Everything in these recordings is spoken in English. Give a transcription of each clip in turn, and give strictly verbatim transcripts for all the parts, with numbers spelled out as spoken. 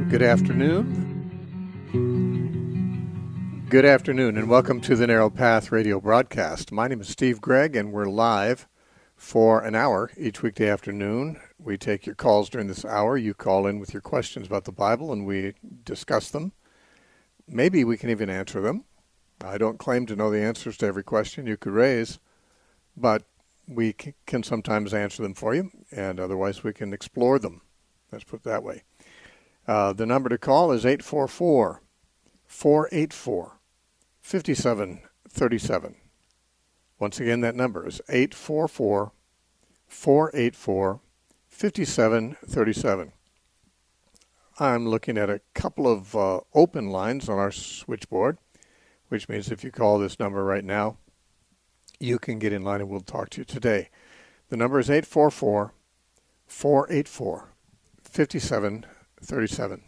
Good afternoon. Good afternoon, and welcome to the Narrow Path radio broadcast. My name is Steve Gregg, and we're live for an hour each weekday afternoon. We take your calls during this hour. You call in with your questions about the Bible, and we discuss them. Maybe we can even answer them. I don't claim to know the answers to every question you could raise, but we can sometimes answer them for you, and otherwise we can explore them. Let's put it that way. Uh, the number to call is eight four four, four eight four, five seven three seven. Once again, that number is eight four four, four eight four, five seven three seven. I'm looking at a couple of uh, open lines on our switchboard, which means if you call this number right now, you can get in line and we'll talk to you today. The number is eight four four, four eight four, five seven three seven.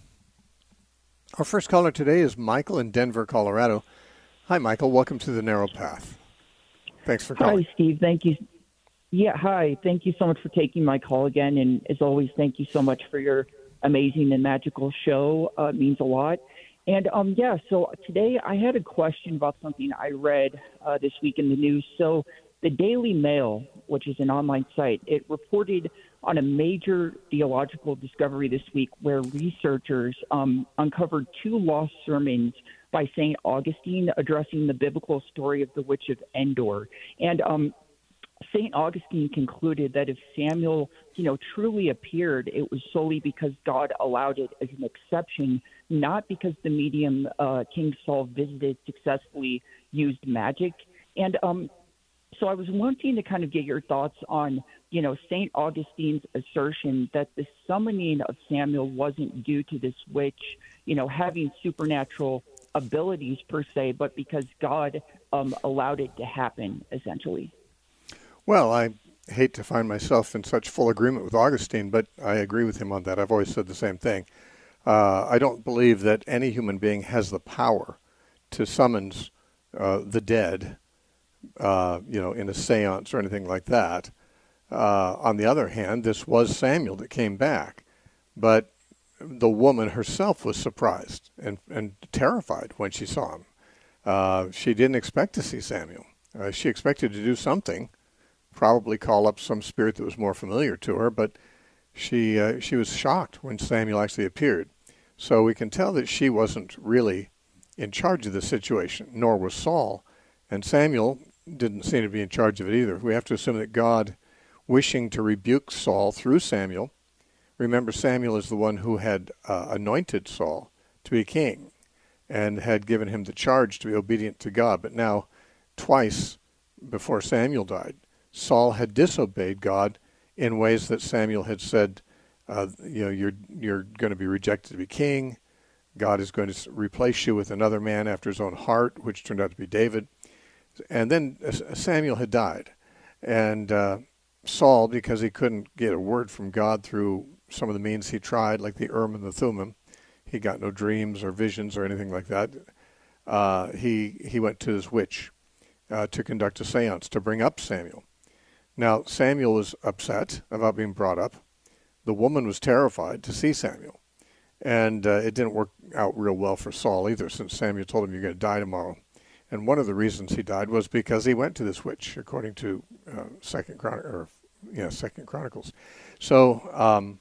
Our first caller today is Michael in Denver, Colorado. Hi, Michael. Welcome to the Narrow Path. Thanks for calling. Hi, Steve. Thank you. Yeah, hi. Thank you so much for taking my call again. And as always, thank you so much for your amazing and magical show. Uh, it means a lot. And um, yeah, so today I had a question about something I read uh, this week in the news. So the Daily Mail, which is an online site, it reported on a major theological discovery this week where researchers um, uncovered two lost sermons by Saint Augustine addressing the biblical story of the Witch of Endor. And um, Saint Augustine concluded that if Samuel, you know, truly appeared, it was solely because God allowed it as an exception, not because the medium uh, King Saul visited successfully used magic. And um, so I was wanting to kind of get your thoughts on, you know, Saint Augustine's assertion that the summoning of Samuel wasn't due to this witch, you know, having supernatural abilities per se, but because God um, allowed it to happen, essentially. Well, I hate to find myself in such full agreement with Augustine, but I agree with him on that. I've always said the same thing. Uh, I don't believe that any human being has the power to summons uh, the dead, uh, you know, in a seance or anything like that. Uh, on the other hand, this was Samuel that came back, but the woman herself was surprised and, and terrified when she saw him. Uh, she didn't expect to see Samuel. Uh, she expected to do something, probably call up some spirit that was more familiar to her, but she uh, she was shocked when Samuel actually appeared. So we can tell that she wasn't really in charge of the situation, nor was Saul, and Samuel didn't seem to be in charge of it either. We have to assume that God, wishing to rebuke Saul through Samuel, remember Samuel is the one who had uh, anointed Saul to be king and had given him the charge to be obedient to God, but now twice before Samuel died, Saul had disobeyed God in ways that Samuel had said, uh, you know, you're you're going to be rejected to be king. God is going to replace you with another man after his own heart, which turned out to be David. And then Samuel had died. And uh, Saul, because he couldn't get a word from God through some of the means he tried, like the Urim and the Thummim, he got no dreams or visions or anything like that. Uh, he, he went to his witch uh, to conduct a seance to bring up Samuel. Now, Samuel was upset about being brought up. The woman was terrified to see Samuel. And uh, it didn't work out real well for Saul either, since Samuel told him, you're going to die tomorrow. And one of the reasons he died was because he went to this witch, according to uh, Second Chron- or yeah, Second Chronicles. So, um,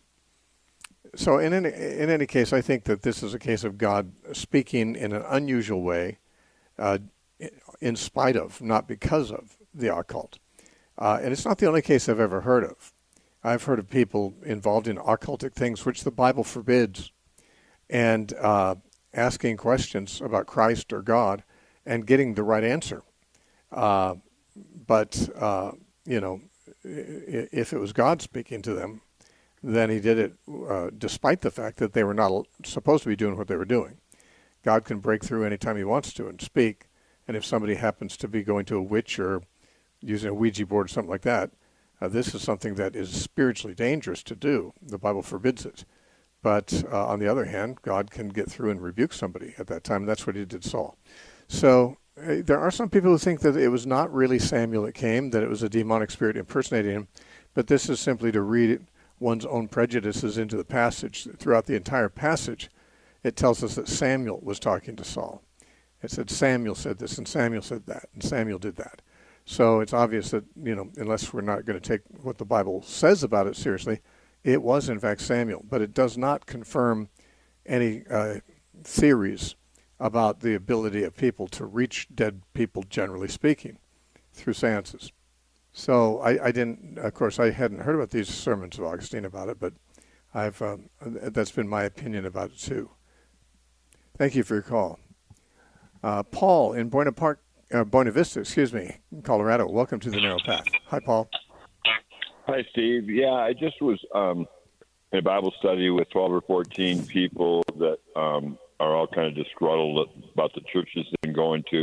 so in any in any case, I think that this is a case of God speaking in an unusual way, uh, in spite of, not because of, the occult. Uh, and it's not the only case I've ever heard of. I've heard of people involved in occultic things which the Bible forbids, and uh, asking questions about Christ or God and getting the right answer. Uh, but, uh, you know, if it was God speaking to them, then he did it uh, despite the fact that they were not supposed to be doing what they were doing. God can break through anytime he wants to and speak. And if somebody happens to be going to a witch or using a Ouija board or something like that, uh, this is something that is spiritually dangerous to do. The Bible forbids it. But uh, on the other hand, God can get through and rebuke somebody at that time. And that's what he did Saul. So uh, there are some people who think that it was not really Samuel that came, that it was a demonic spirit impersonating him. But this is simply to read one's own prejudices into the passage. Throughout the entire passage, it tells us that Samuel was talking to Saul. It said Samuel said this, and Samuel said that, and Samuel did that. So it's obvious that, you know, unless we're not going to take what the Bible says about it seriously, it was in fact Samuel. But it does not confirm any uh, theories about the ability of people to reach dead people, generally speaking, through seances. So I, I didn't, of course, I hadn't heard about these sermons of Augustine about it, but I've um, that's been my opinion about it too. Thank you for your call. Uh, Paul in Buena Park, uh, Buena Vista, excuse me, Colorado. Welcome to the Narrow Path. Hi, Paul. Hi, Steve. Yeah, I just was um, in a Bible study with twelve or fourteen people that um, are all kind of disgruntled about the churches they've been going to.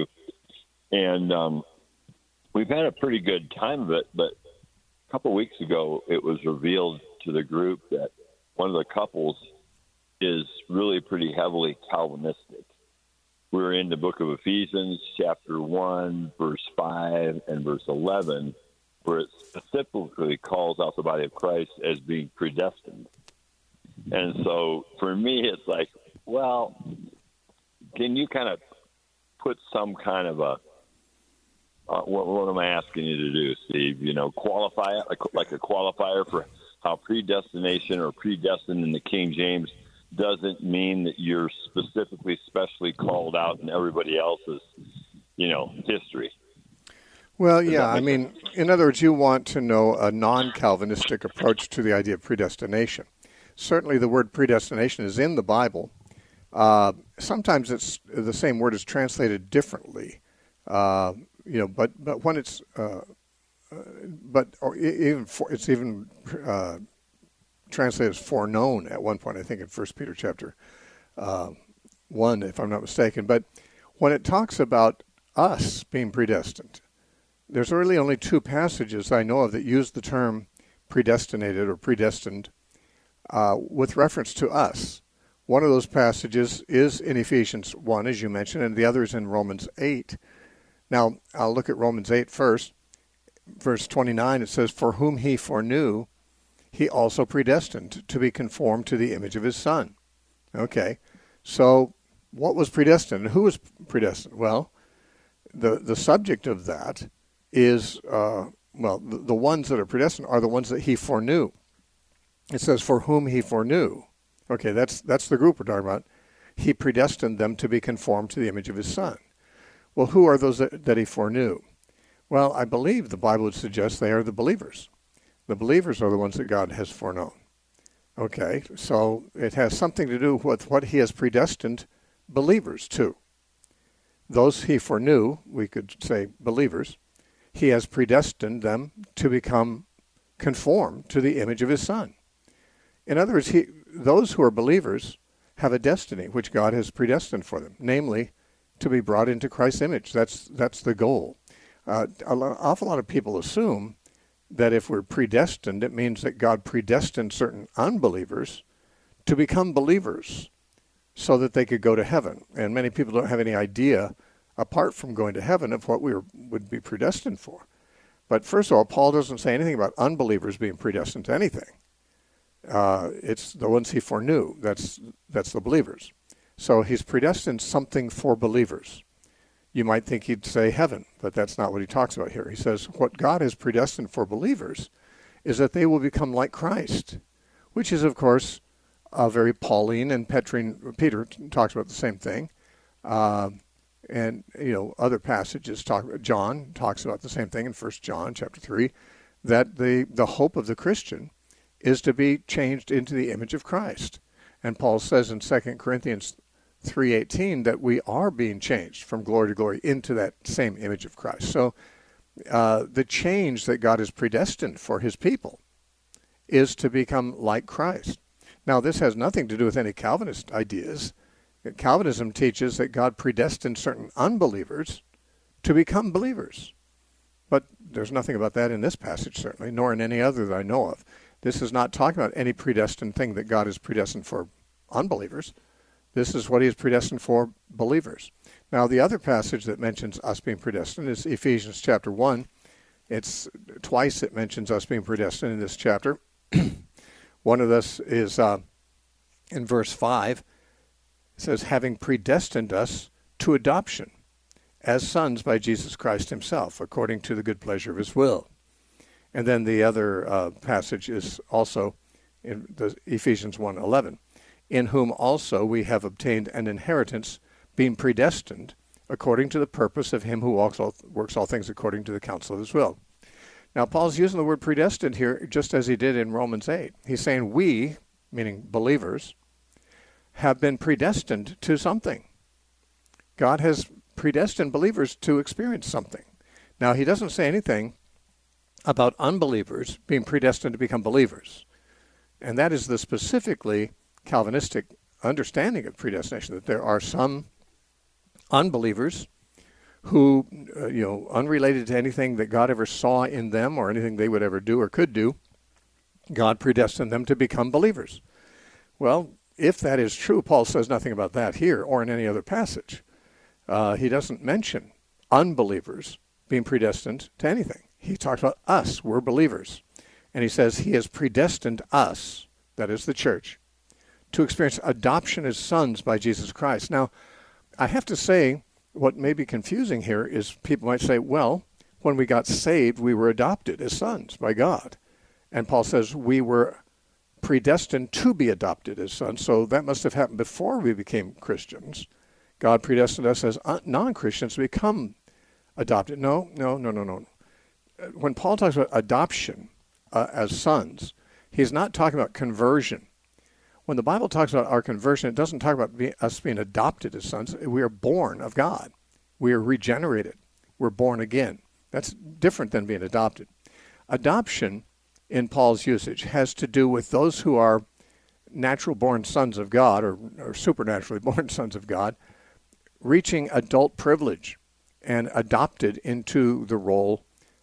And um, we've had a pretty good time of it, but a couple of weeks ago it was revealed to the group that one of the couples is really pretty heavily Calvinistic. We're in the book of Ephesians, chapter one, verse five, and verse eleven, where it specifically calls out the body of Christ as being predestined. And so for me, it's like, well, can you kind of put some kind of a, uh, what, what am I asking you to do, Steve? You know, qualify it, like, like a qualifier for how predestination or predestined in the King James doesn't mean that you're specifically, specially called out in everybody else's, you know, history. Well, yeah, I mean, in other words, you want to know a non-Calvinistic approach to the idea of predestination. Certainly the word predestination is in the Bible. Uh, sometimes it's the same word is translated differently, uh, you know, but, but when it's, uh, uh, but or even for, it's even uh, translated as foreknown at one point, I think in First Peter chapter uh, one, if I'm not mistaken. But when it talks about us being predestined, there's really only two passages I know of that use the term predestinated or predestined uh, with reference to us. One of those passages is in Ephesians one, as you mentioned, and the other is in Romans eight. Now, I'll look at Romans eight first. Verse twenty-nine, it says, "For whom he foreknew, he also predestined to be conformed to the image of his Son." Okay, so what was predestined? Who was predestined? Well, the the subject of that is, uh, well, the, the ones that are predestined are the ones that he foreknew. It says, "For whom he foreknew." Okay, that's that's the group we're talking about. He predestined them to be conformed to the image of his Son. Well, who are those that, that he foreknew? Well, I believe the Bible would suggest they are the believers. The believers are the ones that God has foreknown. Okay, so it has something to do with what he has predestined believers to. Those he foreknew, we could say believers, he has predestined them to become conformed to the image of his Son. In other words, he, those who are believers have a destiny which God has predestined for them, namely to be brought into Christ's image. That's that's the goal. Uh, an awful lot of people assume that if we're predestined, it means that God predestined certain unbelievers to become believers so that they could go to heaven. And many people don't have any idea, apart from going to heaven, of what we were, would be predestined for. But first of all, Paul doesn't say anything about unbelievers being predestined to anything. Uh, it's the ones he foreknew. That's that's the believers. So he's predestined something for believers. You might think he'd say heaven, but that's not what he talks about here. He says what God has predestined for believers is that they will become like Christ, which is, of course, uh, very Pauline and Petrine. Peter talks about the same thing. Uh, and, you know, other passages talk about, John talks about the same thing in First John chapter three, that the, the hope of the Christian is to be changed into the image of Christ. And Paul says in Second Corinthians three eighteen that we are being changed from glory to glory into that same image of Christ. So uh, the change that God has predestined for his people is to become like Christ. Now, this has nothing to do with any Calvinist ideas. Calvinism teaches that God predestined certain unbelievers to become believers. But there's nothing about that in this passage, certainly, nor in any other that I know of. This is not talking about any predestined thing that God has predestined for unbelievers. This is what he has predestined for believers. Now, the other passage that mentions us being predestined is Ephesians chapter one. It's twice it mentions us being predestined in this chapter. One of this is uh, in verse five. It says, having predestined us to adoption as sons by Jesus Christ himself, according to the good pleasure of his will. And then the other uh, passage is also in the Ephesians one eleven, in whom also we have obtained an inheritance, being predestined according to the purpose of him who walks all, works all things according to the counsel of his will. Now, Paul's using the word predestined here just as he did in Romans eight. He's saying we, meaning believers, have been predestined to something. God has predestined believers to experience something. Now, he doesn't say anything about unbelievers being predestined to become believers. And that is the specifically Calvinistic understanding of predestination, that there are some unbelievers who, uh, you know, unrelated to anything that God ever saw in them or anything they would ever do or could do, God predestined them to become believers. Well, if that is true, Paul says nothing about that here or in any other passage. Uh, he doesn't mention unbelievers being predestined to anything. He talks about us, we're believers. And he says he has predestined us, that is the church, to experience adoption as sons by Jesus Christ. Now, I have to say, what may be confusing here is people might say, well, when we got saved, we were adopted as sons by God. And Paul says we were predestined to be adopted as sons. So that must have happened before we became Christians. God predestined us as non-Christians to become adopted. No, no, no, no, no. When Paul talks about adoption uh, as sons, he's not talking about conversion. When the Bible talks about our conversion, it doesn't talk about be, us being adopted as sons. We are born of God. We are regenerated. We're born again. That's different than being adopted. Adoption, in Paul's usage, has to do with those who are natural-born sons of God or, or supernaturally born sons of God, reaching adult privilege and adopted into the role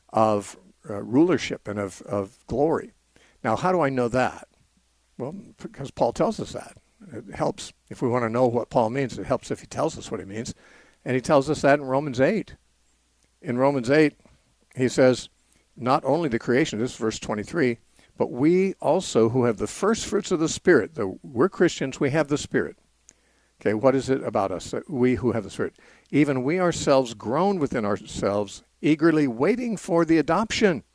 of uh, rulership and of, of glory. Now, how do I know that? Well, because Paul tells us that. It helps. If we want to know what Paul means, it helps if he tells us what he means. And he tells us that in Romans eight. In Romans eight, he says, not only the creation, this is verse twenty-three, but we also who have the first fruits of the Spirit, though we're Christians, we have the Spirit. Okay, what is it about us, we who have the Spirit? Even we ourselves groan within ourselves, eagerly waiting for the adoption,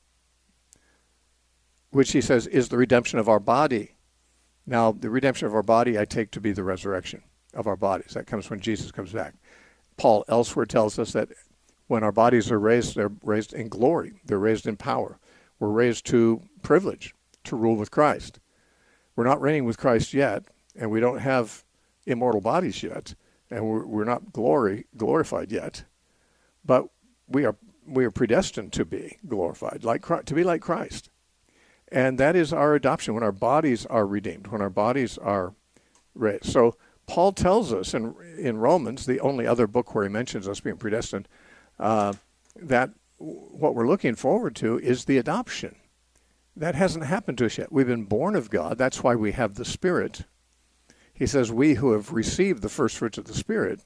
which he says is the redemption of our body. Now, the redemption of our body I take to be the resurrection of our bodies. That comes when Jesus comes back. Paul elsewhere tells us that when our bodies are raised, they're raised in glory. They're raised in power. We're raised to privilege, to rule with Christ. We're not reigning with Christ yet, and we don't have immortal bodies yet, and we're, we're not glory glorified yet. But we are we are predestined to be glorified, like to be like Christ. And that is our adoption, when our bodies are redeemed, when our bodies are raised. So Paul tells us in, in Romans, the only other book where he mentions us being predestined, uh, that what we're looking forward to is the adoption. That hasn't happened to us yet. We've been born of God. That's why we have the Spirit. He says we who have received the first fruits of the Spirit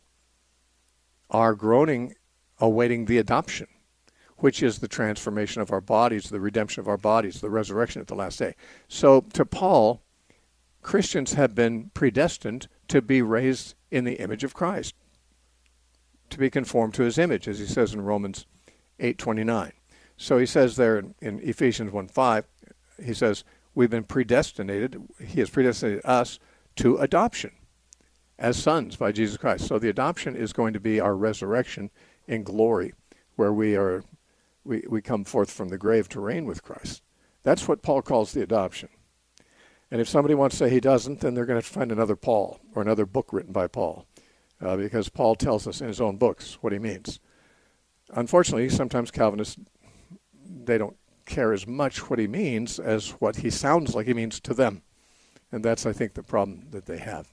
are groaning, awaiting the adoption, which is the transformation of our bodies, the redemption of our bodies, the resurrection at the last day. So to Paul, Christians have been predestined to be raised in the image of Christ, to be conformed to his image, as he says in Romans eight twenty-nine. So he says there in, in Ephesians one five, he says, we've been predestinated, he has predestinated us to adoption as sons by Jesus Christ. So the adoption is going to be our resurrection in glory, where we are we, we come forth from the grave to reign with Christ. That's what Paul calls the adoption. And if somebody wants to say he doesn't, then they're going to have to find another Paul or another book written by Paul, uh, because Paul tells us in his own books what he means. Unfortunately, sometimes Calvinists, they don't care as much what he means as what he sounds like he means to them. And that's, I think, the problem that they have.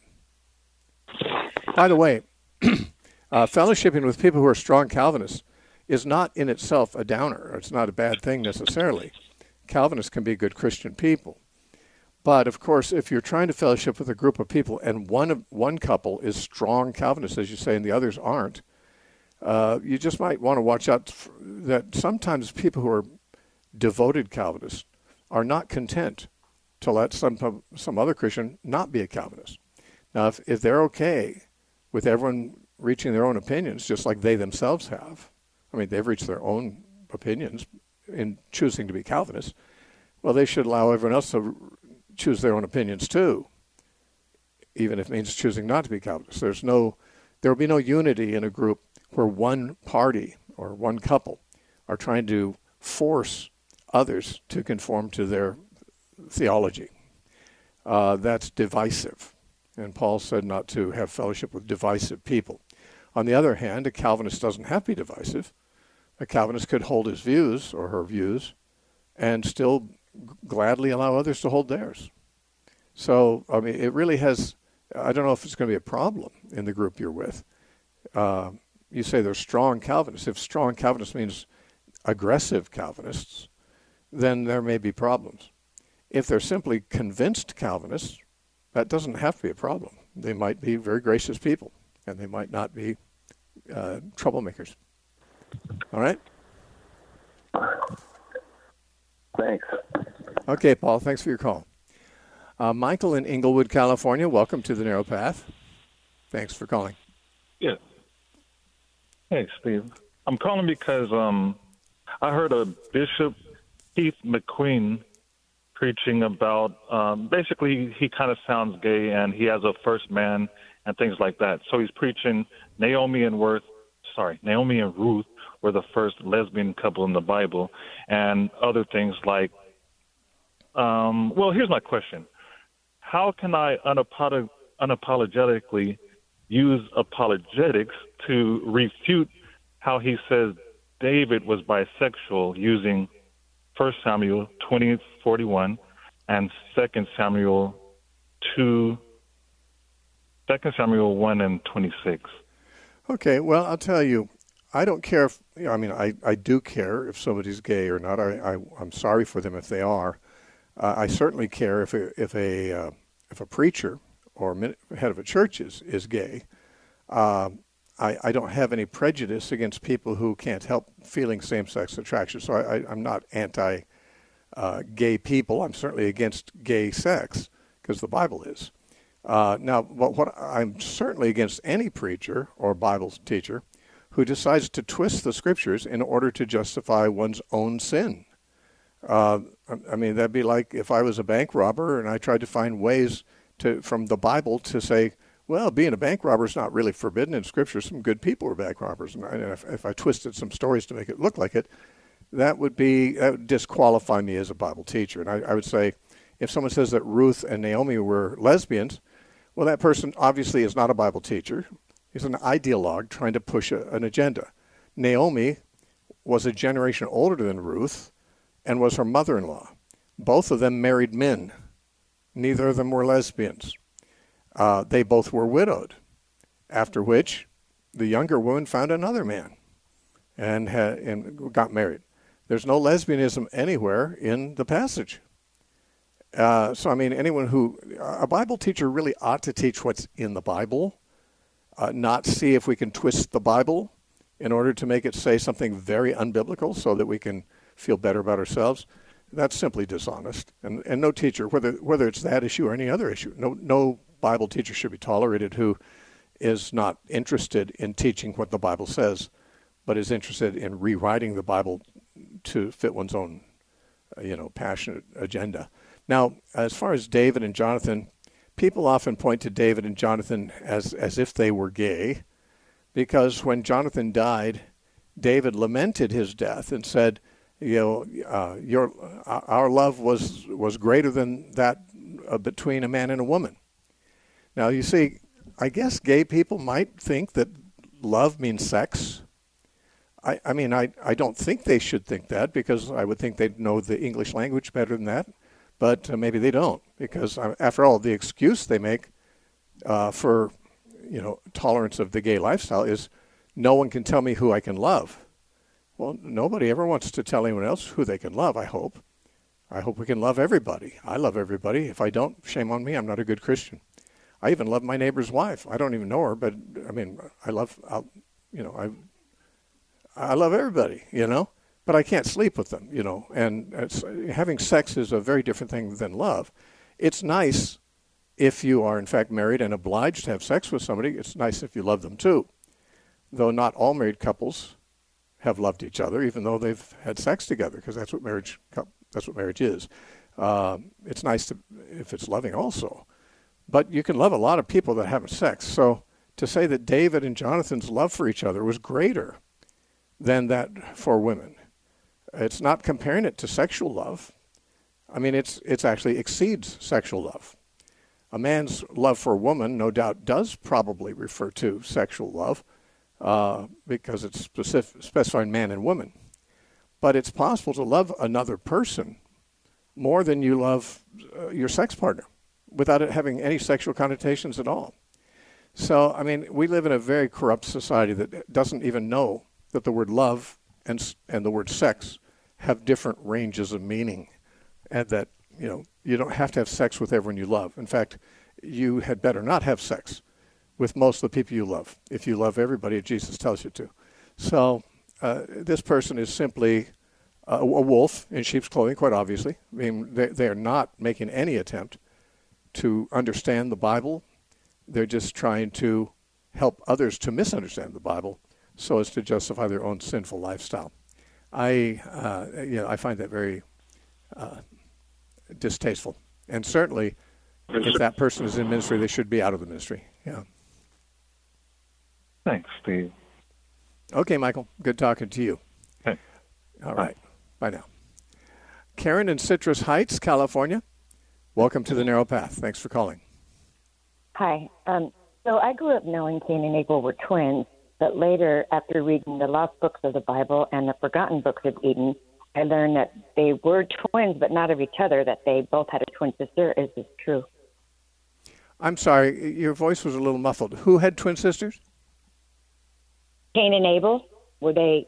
By the way, uh, fellowshipping with people who are strong Calvinists is not in itself a downer. It's not a bad thing necessarily. Calvinists can be good Christian people. But, of course, if you're trying to fellowship with a group of people and one of, one couple is strong Calvinists, as you say, and the others aren't, uh, you just might want to watch out f- that sometimes people who are devoted Calvinists are not content to let some some other Christian not be a Calvinist. Now, if, if they're okay with everyone reaching their own opinions, just like they themselves have. I mean, they've reached their own opinions in choosing to be Calvinists. Well, they should allow everyone else to choose their own opinions too, even if it means choosing not to be Calvinist. There's no, there will be no unity in a group where one party or one couple are trying to force others to conform to their theology. Uh, that's divisive. And Paul said not to have fellowship with divisive people. On the other hand, a Calvinist doesn't have to be divisive. A Calvinist could hold his views or her views and still g- gladly allow others to hold theirs. So, I mean, it really has, I don't know if it's going to be a problem in the group you're with. Uh, you say they're strong Calvinists. If strong Calvinists means aggressive Calvinists, then there may be problems. If they're simply convinced Calvinists, that doesn't have to be a problem. They might be very gracious people, and they might not be uh, troublemakers. All right? Thanks. Okay, Paul, thanks for your call. Uh, Michael in Inglewood, California, welcome to the Narrow Path. Thanks for calling. Yeah. Hey, Steve. I'm calling because um, I heard a Bishop Keith McQueen preaching about, um, basically he kind of sounds gay and he has a first man and things like that. So he's preaching Naomi and Ruth, sorry, Naomi and Ruth were the first lesbian couple in the Bible, and other things like, um, well, here's my question. How can I unapolog- unapologetically use apologetics to refute how he says David was bisexual using First Samuel twenty forty-one and Second Samuel two, Second Samuel one and twenty-six? Okay, well, I'll tell you, I don't care if, you know, I mean, I, I do care if somebody's gay or not. I, I, I'm sorry for them if they are. Uh, I certainly care if a, if a, uh, if a preacher or min- head of a church is, is gay. Uh, I, I don't have any prejudice against people who can't help feeling same-sex attraction. So I, I, I'm not anti uh, gay people. I'm certainly against gay sex because the Bible is. Uh, now, what, what I'm certainly against any preacher or Bible teacher who decides to twist the scriptures in order to justify one's own sin. Uh, I mean, that'd be like if I was a bank robber and I tried to find ways to from the Bible to say, well, being a bank robber is not really forbidden in Scripture. Some good people were bank robbers. And if, if I twisted some stories to make it look like it, that would be that would disqualify me as a Bible teacher. And I, I would say, if someone says that Ruth and Naomi were lesbians, well, that person obviously is not a Bible teacher. He's an ideologue trying to push a, an agenda. Naomi was a generation older than Ruth and was her mother-in-law. Both of them married men. Neither of them were lesbians. Uh, they both were widowed, after which the younger woman found another man and, had, and got married. There's no lesbianism anywhere in the passage. Uh, so, I mean, anyone who, a Bible teacher really ought to teach what's in the Bible, uh, not see if we can twist the Bible in order to make it say something very unbiblical so that we can feel better about ourselves. That's simply dishonest. And, and no teacher, whether whether it's that issue or any other issue, no no Bible teacher should be tolerated who is not interested in teaching what the Bible says, but is interested in rewriting the Bible to fit one's own, uh, you know, passionate agenda. Now, as far as David and Jonathan, people often point to David and Jonathan as, as if they were gay, because when Jonathan died, David lamented his death and said, you know, uh, your uh, our love was was greater than that uh, between a man and a woman. Now, you see, I guess gay people might think that love means sex. I, I mean, I, I don't think they should think that, because I would think they'd know the English language better than that. But uh, maybe they don't, because uh, after all, the excuse they make uh, for, you know, tolerance of the gay lifestyle is no one can tell me who I can love. Well, nobody ever wants to tell anyone else who they can love, I hope. I hope we can love everybody. I love everybody. If I don't, shame on me. I'm not a good Christian. I even love my neighbor's wife. I don't even know her, but, I mean, I love, I'll, you know, I I love everybody, you know, but I can't sleep with them, you know, and it's, having sex is a very different thing than love. It's nice if you are in fact married and obliged to have sex with somebody, it's nice if you love them too. Though not all married couples have loved each other, even though they've had sex together, because that's what marriage that's what marriage is. Um, it's nice to if it's loving also, but you can love a lot of people that haven't sex. So to say that David and Jonathan's love for each other was greater than that for women, it's not comparing it to sexual love. I mean, it's it's actually exceeds sexual love. A man's love for a woman, no doubt, does probably refer to sexual love uh, because it's specific, specifying man and woman. But it's possible to love another person more than you love uh, your sex partner without it having any sexual connotations at all. So, I mean, we live in a very corrupt society that doesn't even know that the word love and and the word sex have different ranges of meaning, and that, you know, you don't have to have sex with everyone you love. In fact, you had better not have sex with most of the people you love if you love everybody Jesus tells you to. So uh, this person is simply a, a wolf in sheep's clothing, quite obviously. I mean, they, they are not making any attempt to understand the Bible. They're just trying to help others to misunderstand the Bible so as to justify their own sinful lifestyle. I, uh, you know, I find that very uh, distasteful. And certainly, if that person is in ministry, they should be out of the ministry. Yeah. Thanks, Steve. Okay, Michael. Good talking to you. Okay. All right. Bye. Bye now. Karen in Citrus Heights, California. Welcome to the Narrow Path. Thanks for calling. Hi. Um, so I grew up knowing Cain and Abel were twins, but later, after reading the lost books of the Bible and the forgotten books of Eden, I learned that they were twins, but not of each other, that they both had a twin sister. Is this true? I'm sorry, your voice was a little muffled. Who had twin sisters? Cain and Abel, were they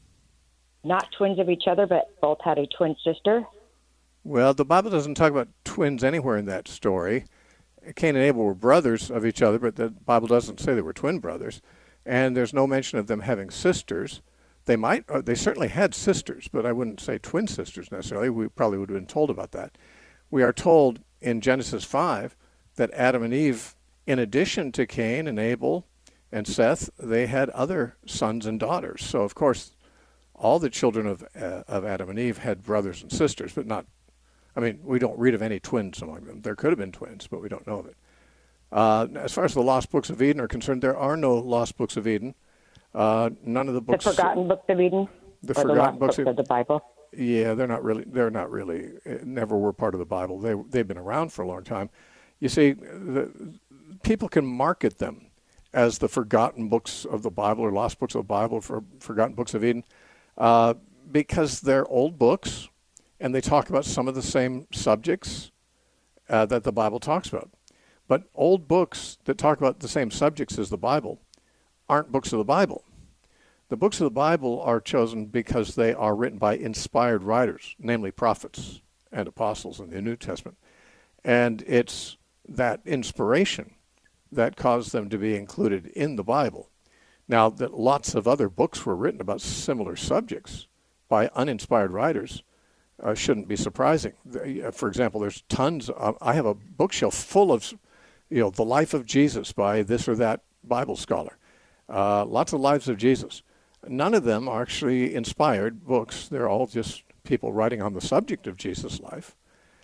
not twins of each other, but both had a twin sister? Well, the Bible doesn't talk about twins anywhere in that story. Cain and Abel were brothers of each other, but the Bible doesn't say they were twin brothers. And there's no mention of them having sisters. They might, uh, they certainly had sisters, but I wouldn't say twin sisters necessarily. We probably would have been told about that. We are told in Genesis five that Adam and Eve, in addition to Cain and Abel and Seth, they had other sons and daughters. So, of course, all the children of uh, of Adam and Eve had brothers and sisters, but not, I mean, we don't read of any twins among them. There could have been twins, but we don't know of it. Uh, as far as the lost books of Eden are concerned, there are no lost books of Eden. Uh, none of the books. The forgotten books of Eden. The or forgotten the lost books, books of, of the Bible. Yeah, they're not really. They're not really. Never were part of the Bible. They they've been around for a long time. You see, the, people can market them as the forgotten books of the Bible or lost books of the Bible, for forgotten books of Eden, uh, because they're old books and they talk about some of the same subjects uh, that the Bible talks about. But old books that talk about the same subjects as the Bible aren't books of the Bible. The books of the Bible are chosen because they are written by inspired writers, namely prophets and apostles in the New Testament. And it's that inspiration that caused them to be included in the Bible. Now, that lots of other books were written about similar subjects by uninspired writers uh, shouldn't be surprising. For example, there's tons. Of, I have a bookshelf full of, you know, the life of Jesus by this or that Bible scholar. Uh, lots of lives of Jesus. None of them are actually inspired books. They're all just people writing on the subject of Jesus' life.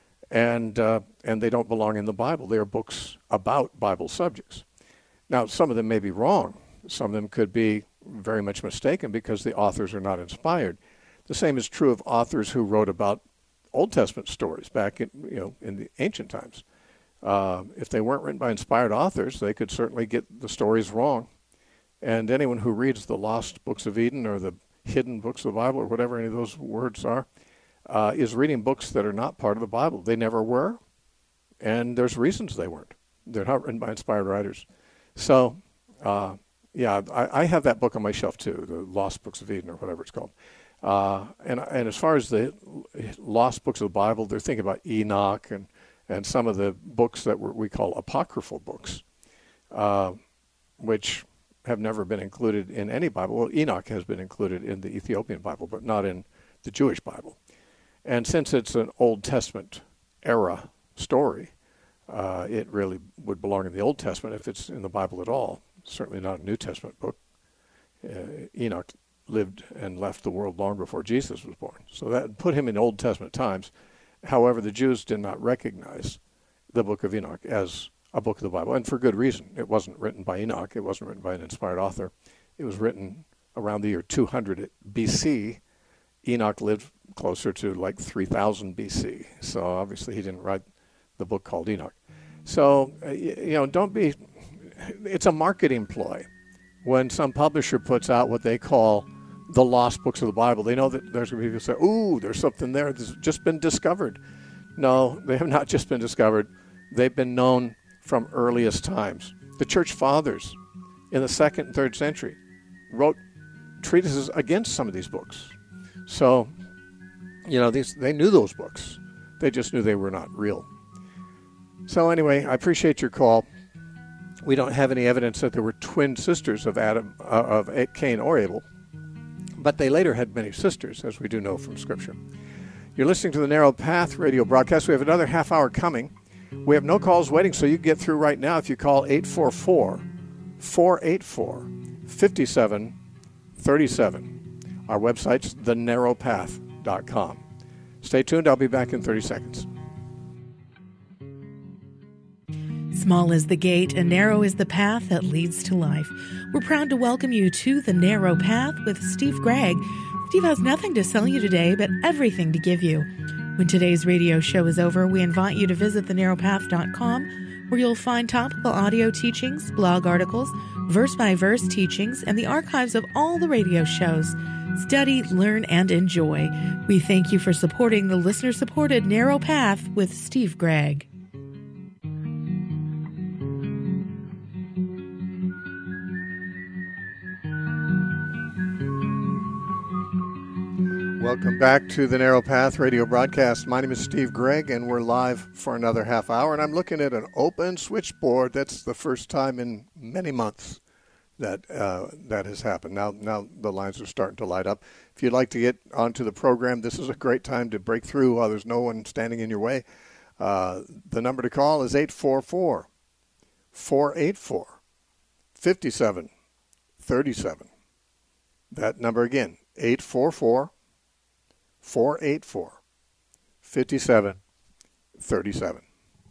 And uh, and they don't belong in the Bible. They are books about Bible subjects. Now, some of them may be wrong. Some of them could be very much mistaken because the authors are not inspired. The same is true of authors who wrote about Old Testament stories back in, you know, in the ancient times. Uh, if they weren't written by inspired authors, they could certainly get the stories wrong. And anyone who reads the lost books of Eden or the hidden books of the Bible or whatever any of those words are, Uh, is reading books that are not part of the Bible. They never were, and there's reasons they weren't. They're not written by inspired writers. So, uh, yeah, I, I have that book on my shelf too, the Lost Books of Eden or whatever it's called. Uh, and and as far as the lost books of the Bible, they're thinking about Enoch and, and some of the books that we call apocryphal books, uh, which have never been included in any Bible. Well, Enoch has been included in the Ethiopian Bible, but not in the Jewish Bible. And since it's an Old Testament era story, uh, it really would belong in the Old Testament if it's in the Bible at all. Certainly not a New Testament book. Uh, Enoch lived and left the world long before Jesus was born. So that put him in Old Testament times. However, the Jews did not recognize the book of Enoch as a book of the Bible, and for good reason. It wasn't written by Enoch. It wasn't written by an inspired author. It was written around the year two hundred B C. Enoch lived closer to like three thousand B C. So obviously he didn't write the book called Enoch. So, uh, you know, don't be, it's a marketing ploy. When some publisher puts out what they call the lost books of the Bible, they know that there's going to be people who say, ooh, there's something there that's just been discovered. No, they have not just been discovered. They've been known from earliest times. The church fathers in the second and third century wrote treatises against some of these books. So, you know, these, they knew those books. They just knew they were not real. So anyway, I appreciate your call. We don't have any evidence that there were twin sisters of Adam, uh, of Cain or Abel, but they later had many sisters, as we do know from Scripture. You're listening to the Narrow Path radio broadcast. We have another half hour coming. We have no calls waiting, so you can get through right now if you call eight four four, four eight four, five seven three seven. Our website's the narrow path dot com. Stay tuned. I'll be back in thirty seconds. Small is the gate and narrow is the path that leads to life. We're proud to welcome you to The Narrow Path with Steve Gregg. Steve has nothing to sell you today, but everything to give you. When today's radio show is over, we invite you to visit the narrow path dot com, where you'll find topical audio teachings, blog articles, verse-by-verse teachings, and the archives of all the radio shows. Study, learn, and enjoy. We thank you for supporting the listener-supported Narrow Path with Steve Gregg. Welcome back to the Narrow Path radio broadcast. My name is Steve Gregg, and we're live for another half hour. And I'm looking at an open switchboard. That's the first time in many months that uh, that has happened. Now, now the lines are starting to light up. If you'd like to get onto the program, this is a great time to break through while there's no one standing in your way. Uh, the number to call is eight four four, four eight four, five seven three seven. That number again, eight four four, four eight four, five seven three seven.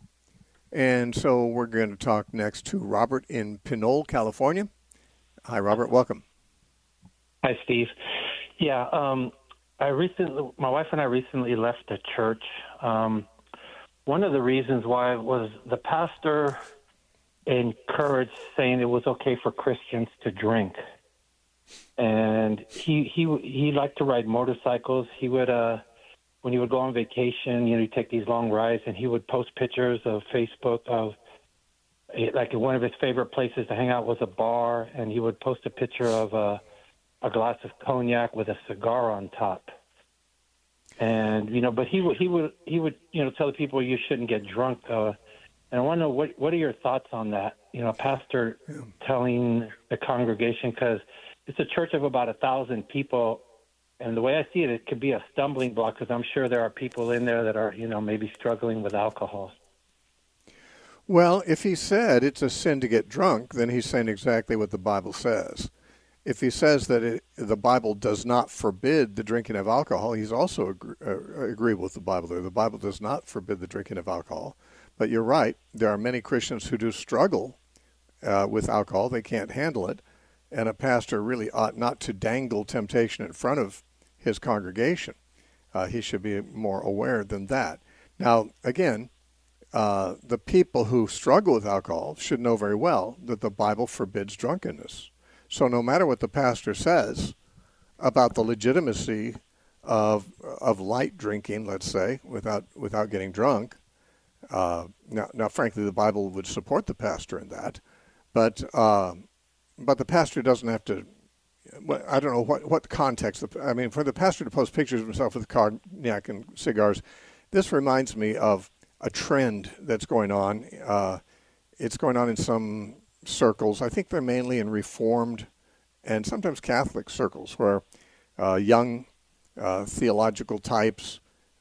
And so we're going to talk next to Robert in Pinole, California. Hi, Robert. Welcome. Hi, Steve. Yeah, um, I recently, my wife and I recently left the church. Um, one of the reasons why was the pastor encouraged saying it was okay for Christians to drink. And he he he liked to ride motorcycles. He would, uh, when he would go on vacation, you know, he'd take these long rides, and he would post pictures of Facebook of, like, one of his favorite places to hang out was a bar, and he would post a picture of a, a glass of cognac with a cigar on top. And you know, but he would he would he would you know tell the people you shouldn't get drunk. Uh, and I want to know what what are your thoughts on that? You know, a pastor yeah. telling the congregation, because it's a church of about a thousand people, and the way I see it, it could be a stumbling block, because I'm sure there are people in there that are, you know, maybe struggling with alcohol. Well, if he said it's a sin to get drunk, then he's saying exactly what the Bible says. If he says that it, the Bible does not forbid the drinking of alcohol, he's also agree, uh, agreeable with the Bible there. The Bible does not forbid the drinking of alcohol. But you're right, there are many Christians who do struggle uh, with alcohol. They can't handle it. And a pastor really ought not to dangle temptation in front of his congregation. Uh, he should be more aware than that. Now, again, uh, the people who struggle with alcohol should know very well that the Bible forbids drunkenness. So no matter what the pastor says about the legitimacy of of light drinking, let's say, without without getting drunk, uh, now, now, frankly, the Bible would support the pastor in that, but... Uh, But the pastor doesn't have to, I don't know what, what context. I mean, for the pastor to post pictures of himself with cognac and cigars, this reminds me of a trend that's going on. Uh, it's going on in some circles. I think they're mainly in Reformed and sometimes Catholic circles, where uh, young uh, theological types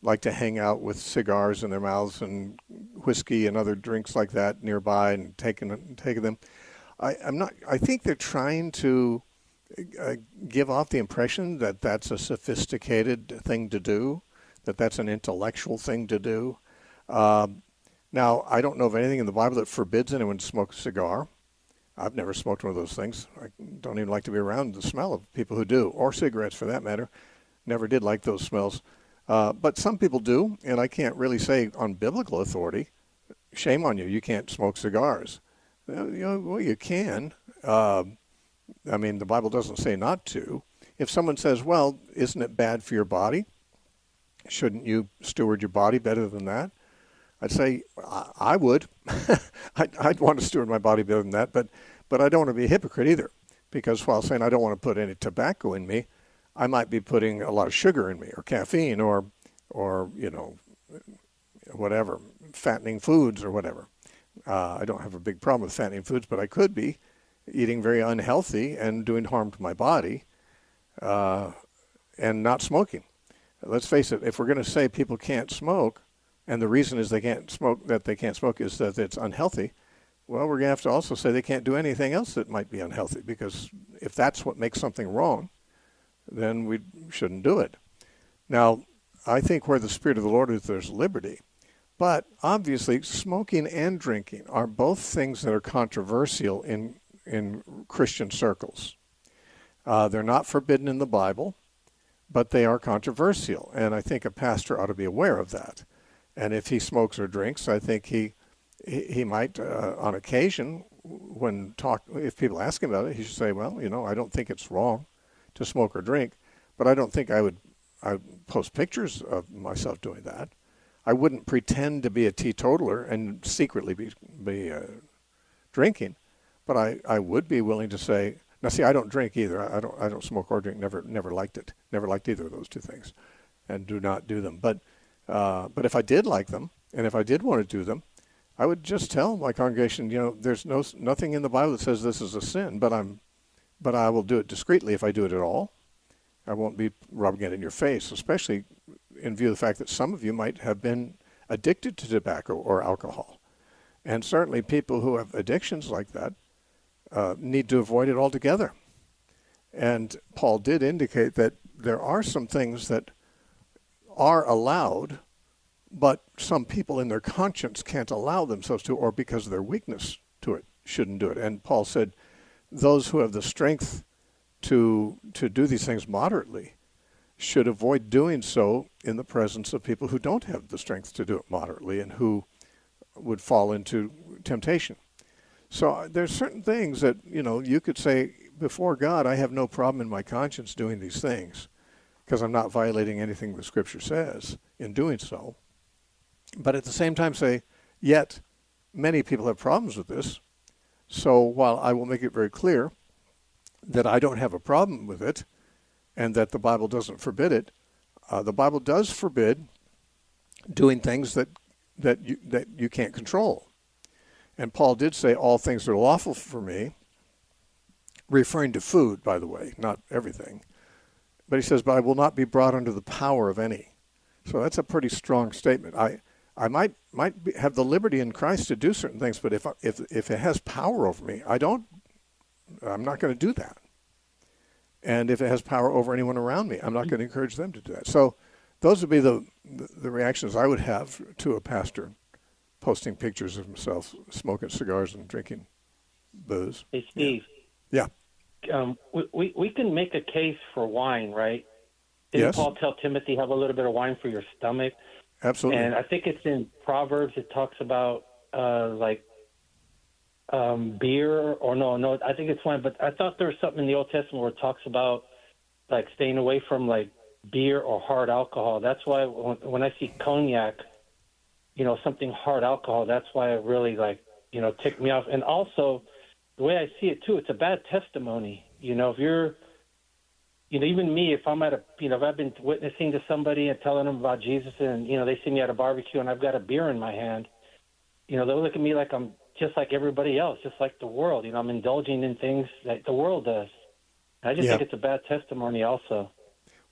like to hang out with cigars in their mouths and whiskey and other drinks like that nearby and taking taking them. I, I'm not. I think they're trying to uh, give off the impression that that's a sophisticated thing to do, that that's an intellectual thing to do. Um, now, I don't know of anything in the Bible that forbids anyone to smoke a cigar. I've never smoked one of those things. I don't even like to be around the smell of people who do, or cigarettes for that matter. Never did like those smells. Uh, but some people do, and I can't really say on biblical authority, shame on you, you can't smoke cigars. Well, you know, well, you can. Uh, I mean, the Bible doesn't say not to. If someone says, well, isn't it bad for your body? Shouldn't you steward your body better than that? I'd say I, I would. I'd, I'd want to steward my body better than that, but, but I don't want to be a hypocrite either, because while saying I don't want to put any tobacco in me, I might be putting a lot of sugar in me, or caffeine, or, or you know, whatever, fattening foods or whatever. Uh, I don't have a big problem with fattening foods, but I could be eating very unhealthy and doing harm to my body, uh, and not smoking. Let's face it, if we're going to say people can't smoke, and the reason is they can't smoke, that they can't smoke is that it's unhealthy, well, we're going to have to also say they can't do anything else that might be unhealthy, because if that's what makes something wrong, then we shouldn't do it. Now, I think where the Spirit of the Lord is, there's liberty. But obviously, smoking and drinking are both things that are controversial in, in Christian circles. Uh, they're not forbidden in the Bible, but they are controversial. And I think a pastor ought to be aware of that. And if he smokes or drinks, I think he he, he might, uh, on occasion, when talk, if people ask him about it, he should say, well, you know, I don't think it's wrong to smoke or drink, but I don't think I would I would post pictures of myself doing that. I wouldn't pretend to be a teetotaler and secretly be be uh, drinking, but I, I would be willing to say, now see, I don't drink either. I, I don't I don't smoke or drink. Never never liked it. Never liked either of those two things, and do not do them. But uh, but if I did like them, and if I did want to do them, I would just tell my congregation, you know, there's no nothing in the Bible that says this is a sin, but I'm but I will do it discreetly if I do it at all. I won't be rubbing it in your face, especially in view of the fact that some of you might have been addicted to tobacco or alcohol. And certainly people who have addictions like that uh, need to avoid it altogether. And Paul did indicate that there are some things that are allowed, but some people in their conscience can't allow themselves to, or because of their weakness to it, shouldn't do it. And Paul said, those who have the strength to to do these things moderately should avoid doing so in the presence of people who don't have the strength to do it moderately and who would fall into temptation. So there's certain things that, you know, you could say, before God, I have no problem in my conscience doing these things because I'm not violating anything the Scripture says in doing so. But at the same time say, yet many people have problems with this. So while I will make it very clear that I don't have a problem with it and that the Bible doesn't forbid it, uh, the Bible does forbid doing things that that you that you can't control. And Paul did say, all things are lawful for me, referring to food, by the way, not everything. But he says, but I will not be brought under the power of any. So that's a pretty strong statement. I I might might be, have the liberty in Christ to do certain things, but if if if it has power over me, I don't. I'm not going to do that. And if it has power over anyone around me, I'm not going to encourage them to do that. So those would be the the reactions I would have to a pastor posting pictures of himself smoking cigars and drinking booze. Hey, Steve. Yeah. Um, we, we we can make a case for wine, right? Didn't Yes. Paul tell Timothy, have a little bit of wine for your stomach? Absolutely. And I think it's in Proverbs. It talks about uh, like um, beer, or no, no. I think it's wine. But I thought there was something in the Old Testament where it talks about like staying away from like beer or hard alcohol. That's why when, when I see cognac, you know, something hard alcohol, that's why it really like you know ticked me off. And also the way I see it too, it's a bad testimony. You know, if you're You know, even me, if I'm at a, you know, if I've been witnessing to somebody and telling them about Jesus and, you know, they see me at a barbecue and I've got a beer in my hand, you know, they'll look at me like I'm just like everybody else, just like the world. You know, I'm indulging in things that the world does. And I just Yeah. think it's a bad testimony also.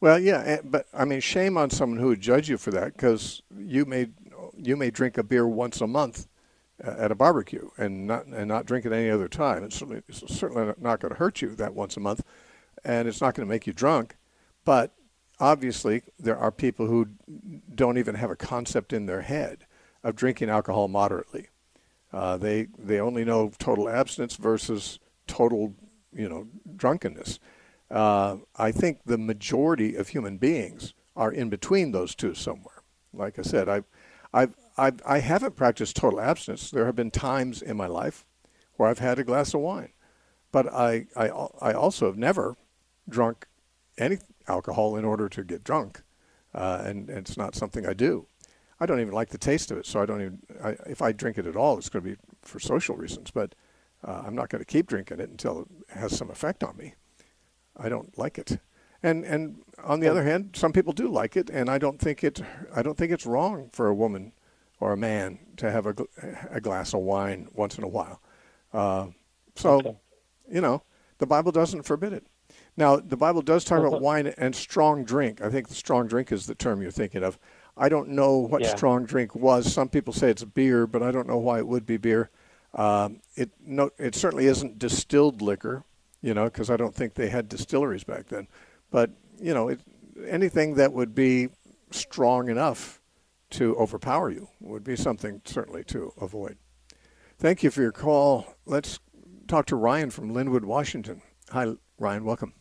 Well, yeah, eh, but I mean, shame on someone who would judge you for that, because you may you may drink a beer once a month uh, at a barbecue and not and not drink it any other time. It's certainly, it's certainly not going to hurt you that once a month, and it's not going to make you drunk. But obviously, there are people who don't even have a concept in their head of drinking alcohol moderately. Uh, they they only know total abstinence versus total, you know, drunkenness. Uh, I think the majority of human beings are in between those two somewhere. Like I said, I've, I've, I've, I haven't practiced total abstinence. There have been times in my life where I've had a glass of wine, but I, I, I also have never drunk any alcohol in order to get drunk, uh, and, and it's not something I do. I don't even like the taste of it, so I don't even. I, if I drink it at all, it's going to be for social reasons. But uh, I'm not going to keep drinking it until it has some effect on me. I don't like it, and and on the other hand, some people do like it, and I don't think it. I don't think it's wrong for a woman or a man to have a, a glass of wine once in a while. Uh, so, okay. you know, the Bible doesn't forbid it. Now, the Bible does talk about wine and strong drink. I think the strong drink is the term you're thinking of. I don't know what yeah. strong drink was. Some people say it's beer, but I don't know why it would be beer. Um, it no, it certainly isn't distilled liquor. You know, because I don't think they had distilleries back then. But, you know, it, anything that would be strong enough to overpower you would be something certainly to avoid. Thank you for your call. Let's talk to Ryan from Linwood, Washington. Hi, Ryan. Welcome.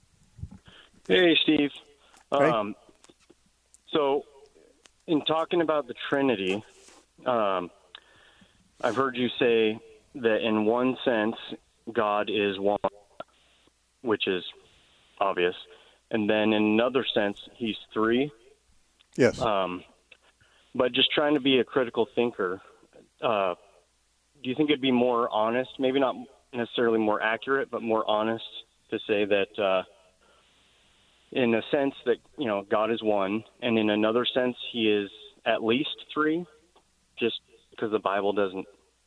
Hey, Steve. Hey. Um, so in talking about the Trinity, um, I've heard you say that in one sense, God is one, which is obvious. And then in another sense, he's three. Yes. Um, but just trying to be a critical thinker, uh, do you think it'd be more honest, maybe not necessarily more accurate, but more honest to say that uh, in a sense that, you know, God is one, and in another sense, he is at least three, just because the Bible doesn't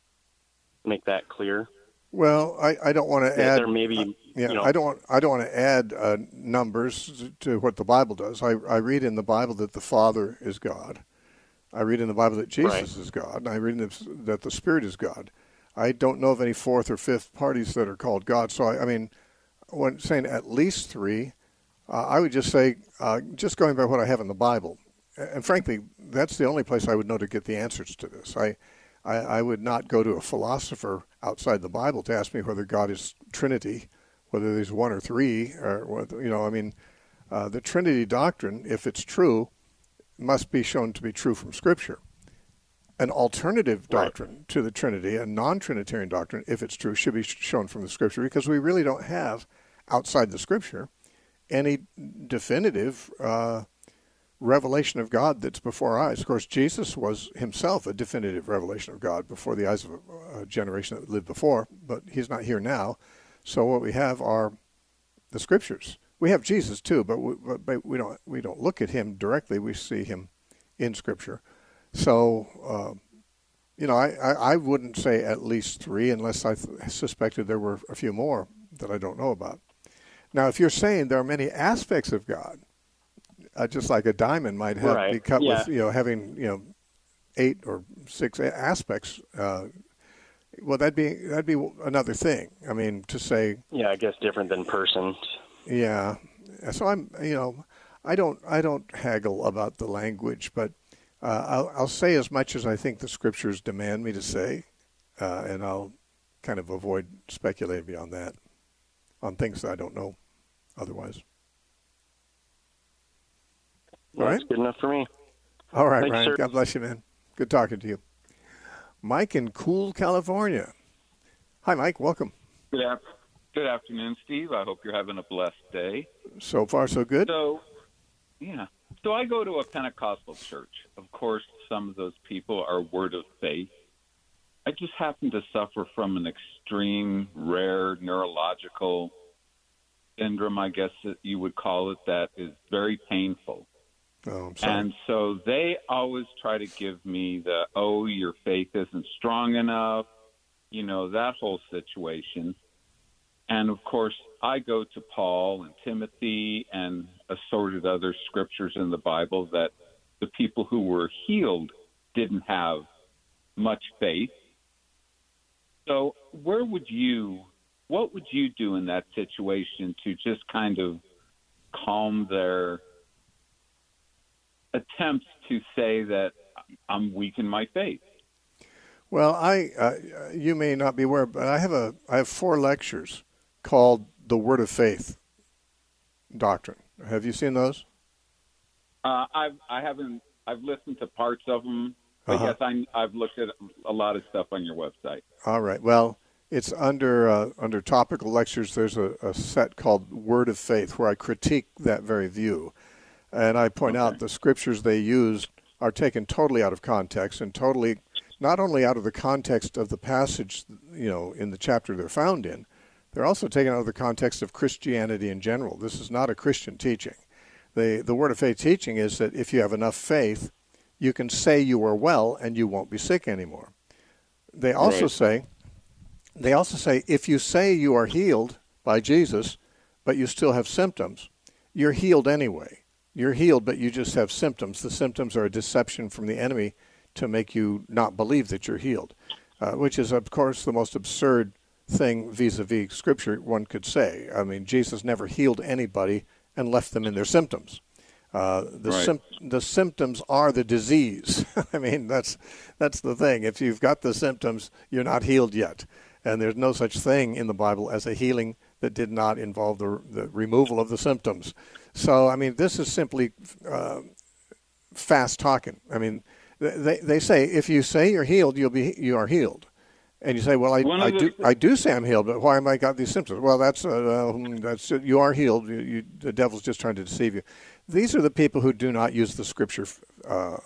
make that clear? Well, I, I don't want to yeah, add. There may be, uh, yeah, you know, I don't. Want, I don't want to add uh, numbers to what the Bible does. I, I read in the Bible that the Father is God. I read in the Bible that Jesus right. is God. And I read in the, that the Spirit is God. I don't know of any fourth or fifth parties that are called God. So I, I mean, when saying at least three, uh, I would just say uh, just going by what I have in the Bible. And frankly, that's the only place I would know to get the answers to this. I. I, I would not go to a philosopher outside the Bible to ask me whether God is Trinity, whether there's one or three, or whether, you know, I mean, uh, the Trinity doctrine, if it's true, must be shown to be true from Scripture. An alternative doctrine right. to the Trinity, a non-Trinitarian doctrine, if it's true, should be shown from the Scripture, because we really don't have, outside the Scripture, any definitive uh revelation of God that's before our eyes. Of course, Jesus was himself a definitive revelation of God before the eyes of a, a generation that lived before, but he's not here now. So what we have are the Scriptures. We have Jesus too, but we, but we don't we don't look at him directly. We see him in Scripture. So, uh, you know, I, I, I wouldn't say at least three unless I th- suspected there were a few more that I don't know about. Now, if you're saying there are many aspects of God, Uh, just like a diamond might have right. be cut yeah. with, you know, having, you know, eight or six aspects. Uh, well, that'd be that'd be another thing. I mean, to say. Yeah, I guess different than persons. Yeah, so I'm, you know, I don't I don't haggle about the language, but uh, I'll I'll say as much as I think the Scriptures demand me to say, uh, and I'll kind of avoid speculating beyond that on things that I don't know otherwise. All right. That's good enough for me. All right, Thanks, Ryan. sir. God bless you, man. Good talking to you. Mike in Cool, California. Hi, Mike. Welcome. Good, af- good afternoon, Steve. I hope you're having a blessed day. So far, so good. So, yeah. So I go to a Pentecostal church. Of course, some of those people are Word of Faith. I just happen to suffer from an extreme, rare neurological syndrome, I guess that you would call it, that is very painful. Oh, I'm sorry. And so they always try to give me the, oh, your faith isn't strong enough, you know, that whole situation. And, of course, I go to Paul and Timothy and assorted other scriptures in the Bible that the people who were healed didn't have much faith. So where would you, what would you do in that situation to just kind of calm their attempts to say that I'm weak in my faith? Well, I uh, you may not be aware, but I have a I have four lectures called The Word of Faith Doctrine. Have you seen those? Uh, I've I haven't I've listened to parts of them, but Uh-huh. yes, I, I've looked at a lot of stuff on your website. All right. Well, it's under uh, under topical lectures. There's a, a set called Word of Faith where I critique that very view, and I point Okay. out the scriptures they use are taken totally out of context and totally not only out of the context of the passage, you know, in the chapter they're found in, they're also taken out of the context of Christianity in general. This is not a Christian teaching. The the Word of Faith teaching is that if you have enough faith, you can say you are well and you won't be sick anymore. They also Right. say, they also say if you say you are healed by Jesus, but you still have symptoms, you're healed anyway. You're healed, but you just have symptoms. The symptoms are a deception from the enemy to make you not believe that you're healed, uh, which is, of course, the most absurd thing vis-a-vis Scripture one could say. I mean, Jesus never healed anybody and left them in their symptoms. Uh, the, Right. sym- the symptoms are the disease. I mean, that's that's the thing. If you've got the symptoms, you're not healed yet. And there's no such thing in the Bible as a healing that did not involve the, the removal of the symptoms. So, I mean, this is simply uh, fast talking. I mean, they they say if you say you're healed, you'll be you are healed. And you say, well, I, One I of the do th- I do say I'm healed, but why am I got these symptoms? Well, that's uh, uh, that's you are healed. You, you, the devil's just trying to deceive you. These are the people who do not use the Scripture uh,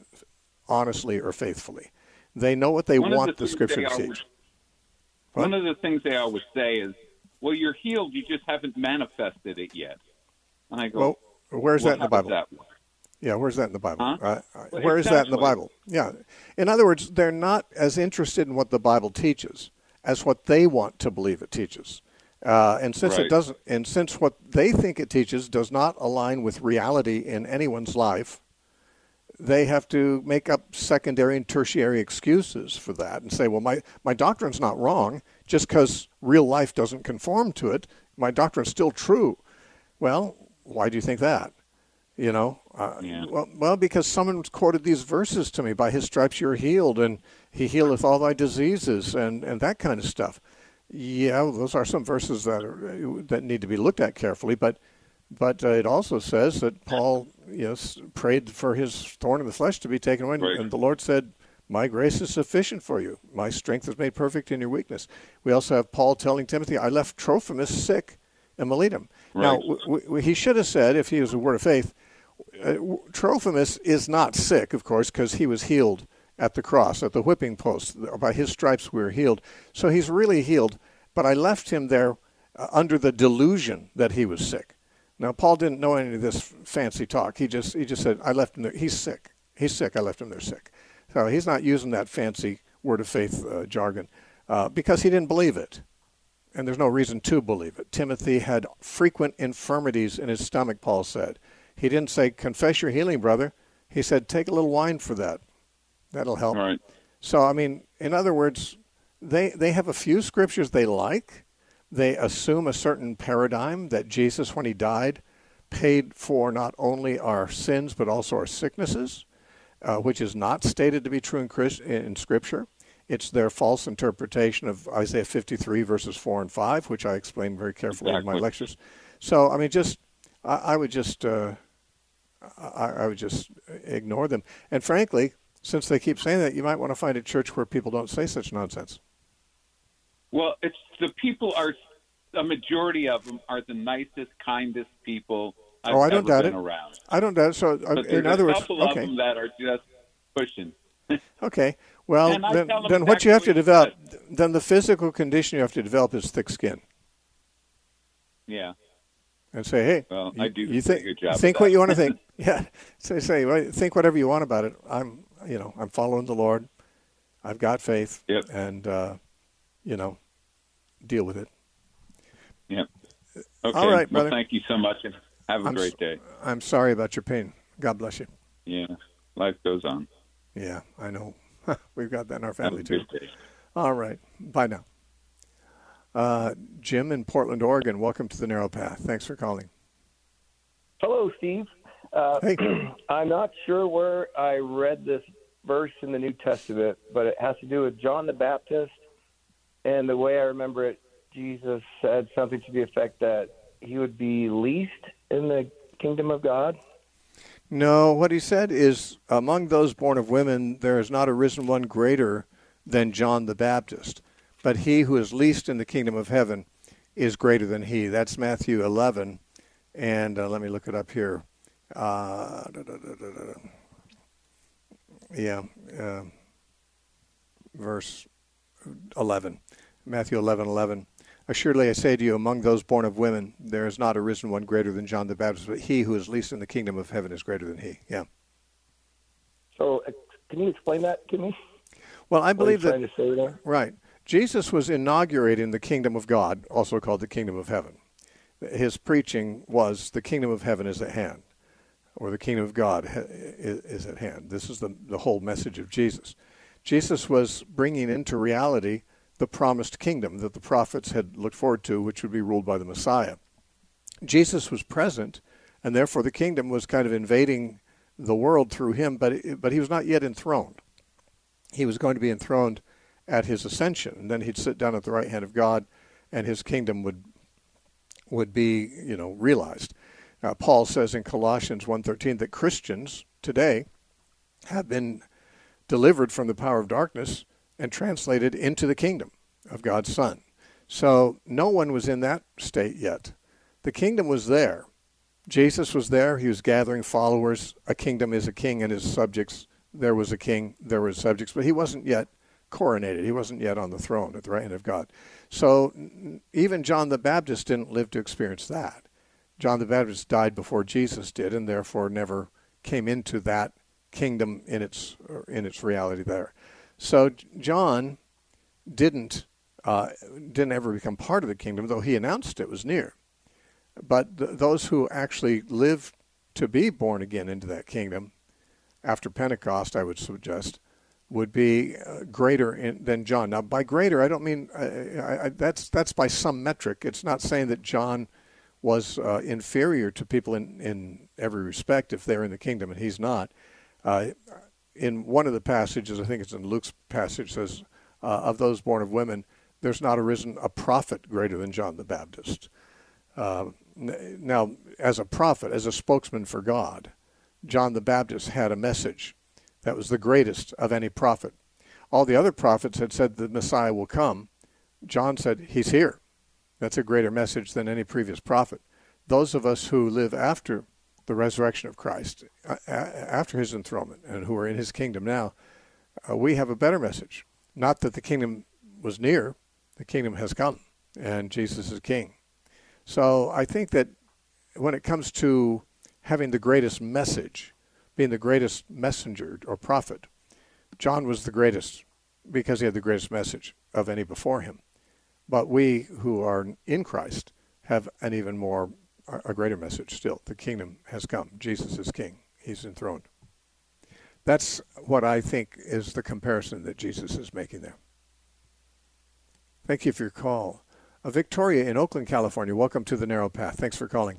honestly or faithfully. They know what they One of want the the things Scripture they to always- teach. One of the things they always say is, well, you're healed, you just haven't manifested it yet. And I go, Well, where's well, that in the how does Bible? that work? Yeah, that in the Bible? Huh? Uh, Well, where is that in the exactly. Bible? Yeah. In other words, they're not as interested in what the Bible teaches as what they want to believe it teaches. Uh, and since it Right. doesn't, and since what they think it teaches does not align with reality in anyone's life, they have to make up secondary and tertiary excuses for that and say, well, my, my doctrine's not wrong. Just because real life doesn't conform to it, my doctrine's still true. Well, why do you think that? You know, uh, Yeah. well, well, because someone quoted these verses to me, by his stripes you're healed, and he healeth all thy diseases, and, and that kind of stuff. Yeah, those are some verses that are, that need to be looked at carefully, but but uh, it also says that Paul, yes, prayed for his thorn in the flesh to be taken away, Right. and the Lord said, my grace is sufficient for you. My strength is made perfect in your weakness. We also have Paul telling Timothy, I left Trophimus sick in Miletum. Now, Right. w- w- he should have said, if he was a word of faith, uh, Trophimus is not sick, of course, because he was healed at the cross, at the whipping post. By his stripes we were healed. So he's really healed, but I left him there uh, under the delusion that he was sick. Now, Paul didn't know any of this fancy talk. He just he just said, I left him there. He's sick. He's sick. I left him there sick. So he's not using that fancy word of faith uh, jargon uh, because he didn't believe it. And there's no reason to believe it. Timothy had frequent infirmities in his stomach, Paul said. He didn't say, confess your healing, brother. He said, take a little wine for that. That'll help. All right. So, I mean, in other words, they, they have a few scriptures they like. They assume a certain paradigm that Jesus, when he died, paid for not only our sins but also our sicknesses, uh, which is not stated to be true in, Christ, in Scripture. It's their false interpretation of Isaiah fifty-three, verses four and five, which I explain very carefully in my Exactly. lectures. So, I mean, just I, I would just uh, I, I would just ignore them. And frankly, since they keep saying that, you might want to find a church where people don't say such nonsense. Well, it's the people are, a majority of them are the nicest, kindest people I've Oh, I don't ever doubt been it. around. I don't doubt it. So, uh, But in there's other a words, couple of okay, them that are just pushing. okay. Well, And I then, tell them then what you have to exactly develop, what then the physical condition you have to develop is thick skin. Yeah. And say, hey, Well, you, I do you a think good job of think that. what you want to think. Yeah, say say right, think whatever you want about it. I'm you know I'm following the Lord. I've got faith, Yep. and uh, you know, deal with it. Yep. Okay. All right, well, brother. thank you so much, and have a I'm great s- day. I'm sorry about your pain. God bless you. Yeah, life goes on. Yeah, I know. We've got that in our Have a family, too. good day. All right. Bye now. Uh, Jim in Portland, Oregon, welcome to the Narrow Path. Thanks for calling. Hello, Steve. Uh, Hey. I'm not sure where I read this verse in the New Testament, but it has to do with John the Baptist. And the way I remember it, Jesus said something to the effect that he would be least in the kingdom of God. No, what he said is, among those born of women, there has not arisen one greater than John the Baptist. But he who is least in the kingdom of heaven is greater than he. That's Matthew eleven. And uh, let me look it up here. Uh, da, da, da, da, da. Yeah, uh, verse eleven. Matthew eleven eleven. Assuredly I say to you, among those born of women, there has not arisen one greater than John the Baptist, but he who is least in the kingdom of heaven is greater than he. Yeah. So uh, can you explain that to me? Well, I believe what are that, you trying to say there? right. Jesus was inaugurating the kingdom of God, also called the kingdom of heaven. His preaching was the kingdom of heaven is at hand, or the kingdom of God is at hand. This is the, the whole message of Jesus. Jesus was bringing into reality the promised kingdom that the prophets had looked forward to, which would be ruled by the Messiah. Jesus was present, and therefore the kingdom was kind of invading the world through him, but it, but he was not yet enthroned. He was going to be enthroned at his ascension, and then he'd sit down at the right hand of God, and his kingdom would would be, you know, realized. Uh, Paul says in Colossians one thirteen that Christians today have been delivered from the power of darkness and translated into the kingdom of God's Son. So no one was in that state yet. The kingdom was there. Jesus was there. He was gathering followers. A kingdom is a king and his subjects. There was a king, there were subjects, but he wasn't yet coronated. He wasn't yet on the throne at the right hand of God. So even John the Baptist didn't live to experience that. John the Baptist died before Jesus did, and therefore never came into that kingdom in its in its reality there. So John didn't uh, didn't ever become part of the kingdom, though he announced it was near. But th- those who actually lived to be born again into that kingdom after Pentecost, I would suggest, would be uh, greater in, than John. Now, by greater, I don't mean uh, I, I, that's that's by some metric. It's not saying that John was uh, inferior to people in, in every respect if they're in the kingdom, and he's not. Uh, in one of the passages, I think it's in Luke's passage, says, uh, of those born of women, there's not arisen a prophet greater than John the Baptist. Uh, now, as a prophet, as a spokesman for God, John the Baptist had a message that was the greatest of any prophet. All the other prophets had said the Messiah will come. John said, he's here. That's a greater message than any previous prophet. Those of us who live after the resurrection of Christ, uh, after his enthronement, and who are in his kingdom now, uh, we have a better message. Not that the kingdom was near, the kingdom has come, and Jesus is king. So I think that when it comes to having the greatest message, being the greatest messenger or prophet, John was the greatest because he had the greatest message of any before him. But we who are in Christ have an even more, a greater message still. The kingdom has come. Jesus is king. He's enthroned. That's what I think is the comparison that Jesus is making there. Thank you for your call. Uh, Victoria in Oakland, California, welcome to the Narrow Path. Thanks for calling.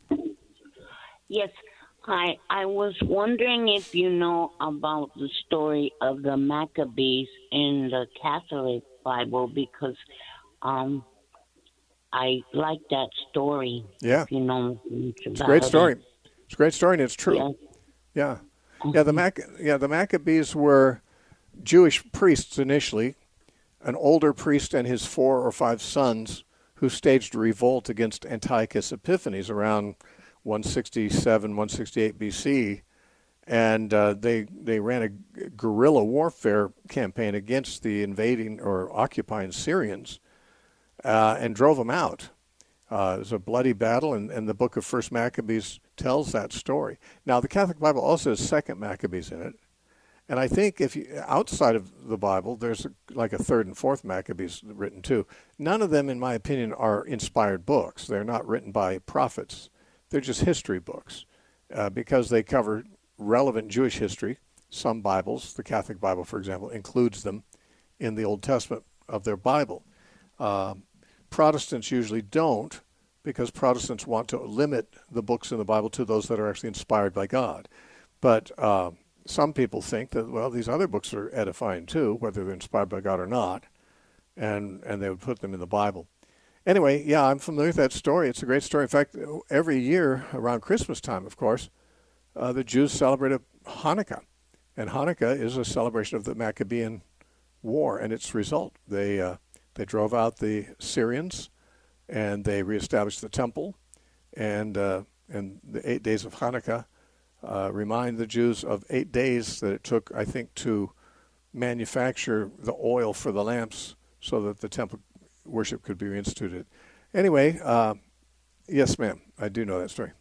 Yes. Hi. I was wondering if you know about the story of the Maccabees in the Catholic Bible, because um, I like that story. Yeah. If you know much It's a about great story. it. It's a great story, and it's true. Yeah. Yeah. Mm-hmm. Yeah, the Mac- yeah, the Maccabees were Jewish priests initially, an older priest and his four or five sons who staged a revolt against Antiochus Epiphanes around one sixty-seven, one sixty-eight B C, and uh, they they ran a guerrilla warfare campaign against the invading or occupying Syrians uh, and drove them out. Uh, it was a bloody battle, and, and the book of First Maccabees tells that story. Now, the Catholic Bible also has Second Maccabees in it, And I think if you, outside of the Bible, there's like a third and fourth Maccabees written too. None of them, in my opinion, are inspired books. They're not written by prophets. They're just history books uh, because they cover relevant Jewish history. Some Bibles, the Catholic Bible, for example, includes them in the Old Testament of their Bible. Uh, Protestants usually don't, because Protestants want to limit the books in the Bible to those that are actually inspired by God. But uh, some people think that, well, these other books are edifying too, whether they're inspired by God or not, and, and they would put them in the Bible. Anyway, yeah, I'm familiar with that story. It's a great story. In fact, every year around Christmas time, of course, uh, the Jews celebrate Hanukkah. And Hanukkah is a celebration of the Maccabean War and its result. They uh, they drove out the Syrians, and they reestablished the temple. And uh, and the eight days of Hanukkah uh, remind the Jews of eight days that it took, I think, to manufacture the oil for the lamps so that the temple worship could be reinstituted. Anyway, uh, yes, ma'am, I do know that story.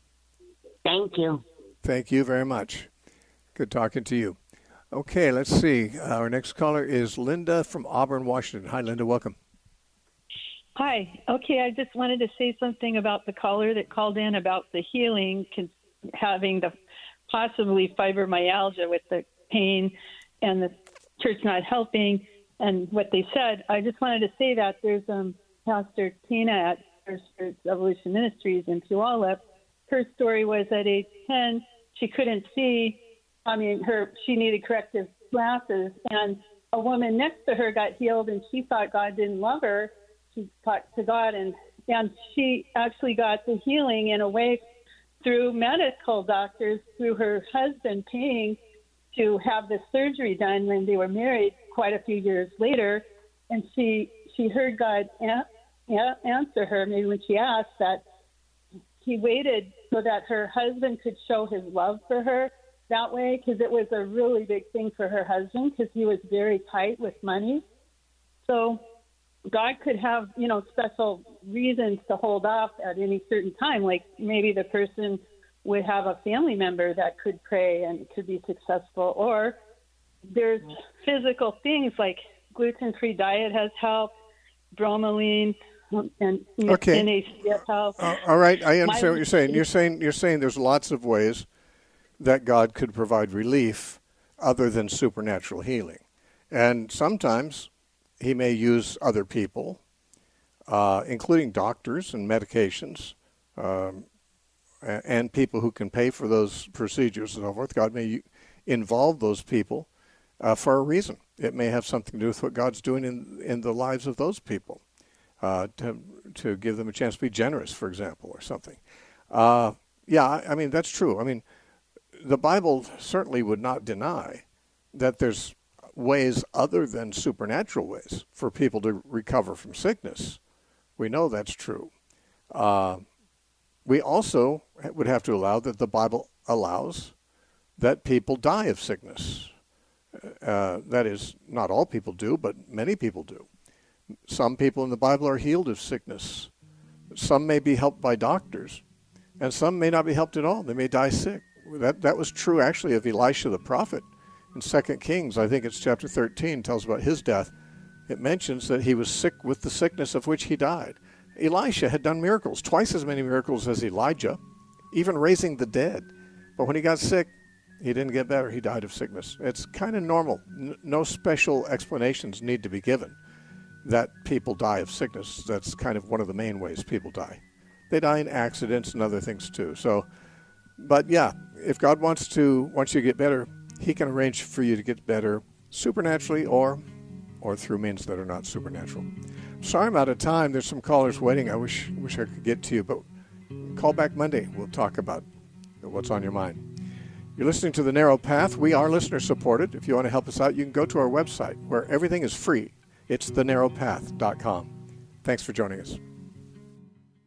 Thank you. Thank you very much. Good talking to you. Okay, let's see. Our next caller is Linda from Auburn, Washington. Hi, Linda. Welcome. Hi. Okay, I just wanted to say something about the caller that called in about the healing, having the possibly fibromyalgia with the pain and the church not helping and what they said. I just wanted to say that there's um, Pastor Tina at First Church Evolution Ministries in Puyallup. Her story was at age ten, she couldn't see. I mean, her she needed corrective glasses, and a woman next to her got healed, and she thought God didn't love her. She talked to God, and, and she actually got the healing in a way through medical doctors, through her husband paying to have the surgery done when they were married quite a few years later. And she she heard God a- a- answer her, maybe when she asked, that he waited so that her husband could show his love for her that way, because it was a really big thing for her husband, because he was very tight with money. So God could have, you know, special reasons to hold off at any certain time. Like maybe the person would have a family member that could pray and could be successful. Or there's physical things like gluten-free diet has helped, bromelain, and okay. N A C has helped. Uh, all right, I understand My, what you're saying. You're saying you're saying there's lots of ways that God could provide relief other than supernatural healing. And sometimes he may use other people, uh, including doctors and medications, um, and people who can pay for those procedures and so forth. God may involve those people uh, for a reason. It may have something to do with what God's doing in, in the lives of those people, uh, to, to give them a chance to be generous, for example, or something. Uh, yeah, I, I mean, that's true. I mean, the Bible certainly would not deny that there's ways other than supernatural ways for people to recover from sickness. We know that's true. Uh, we also would have to allow that the Bible allows that people die of sickness. Uh, that is, not all people do, but many people do. Some people in the Bible are healed of sickness. Some may be helped by doctors, and some may not be helped at all. They may die sick. That that was true, actually, of Elisha the prophet. In Second Kings, I think it's chapter thirteen, tells about his death. It mentions that he was sick with the sickness of which he died. Elisha had done miracles, twice as many miracles as Elijah, even raising the dead. But when he got sick, he didn't get better. He died of sickness. It's kind of normal. No special explanations need to be given that people die of sickness. That's kind of one of the main ways people die. They die in accidents and other things too. So, but yeah, if God wants to, wants you to get better, he can arrange for you to get better supernaturally or or through means that are not supernatural. Sorry I'm out of time. There's some callers waiting. I wish wish I could get to you, but call back Monday. We'll talk about what's on your mind. You're listening to The Narrow Path. We are listener supported. If you want to help us out, you can go to our website where everything is free. It's the narrow path dot com. Thanks for joining us.